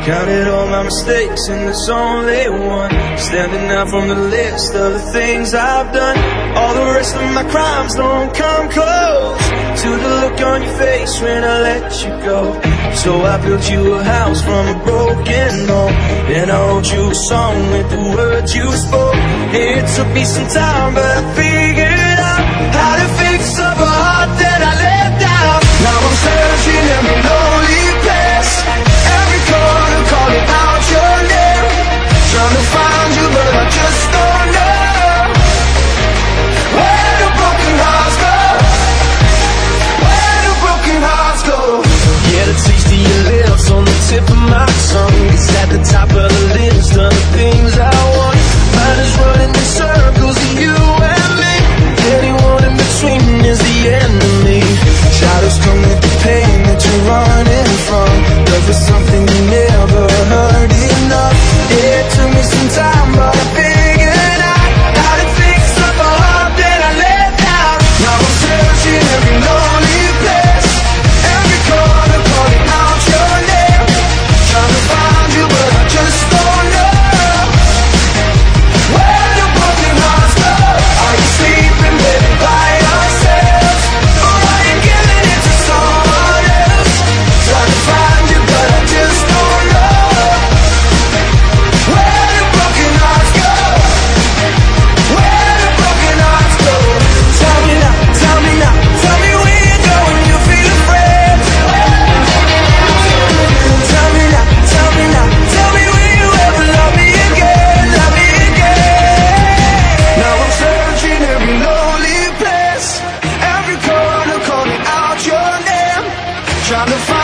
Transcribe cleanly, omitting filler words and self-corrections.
Counted all my mistakes and there's only one standing out from the list of the things I've done. All the rest of my crimes don't come close to the look on your face when I let you go. So I built you a house from a broken home, and I wrote you a song with the words you spoke. It took me some time, but I figured out how to fix up a heart that I let down. Now I'm searching every lonely place, every corner calling out your name, trying to find you but I just don't know where the broken hearts go, where the broken hearts go. Yeah, the taste of your lips on the tip of my tongue, it's at the top of the list of the things I want. Mine is running in circles of you and me, anyone in between is the enemy. Shadows come with the pain that you're running from, love is something you never heard enough. It took me some time, but I figured out how to fix up a heart that I let down. Now I'm searching every lonely place, every corner calling out your name, trying to find you but I just don't know where the broken hearts go. Are you sleeping, baby, by yourself, or are you giving it to someone else? Trying to find you but I just don't know where the broken hearts go, where the broken hearts go. Tell me now, tell me now, tell me where you go when you feel afraid. Tell me now, tell me now, tell me will you ever love me again, love me again. Now I'm searching every lonely place, every corner calling out your name, trying to find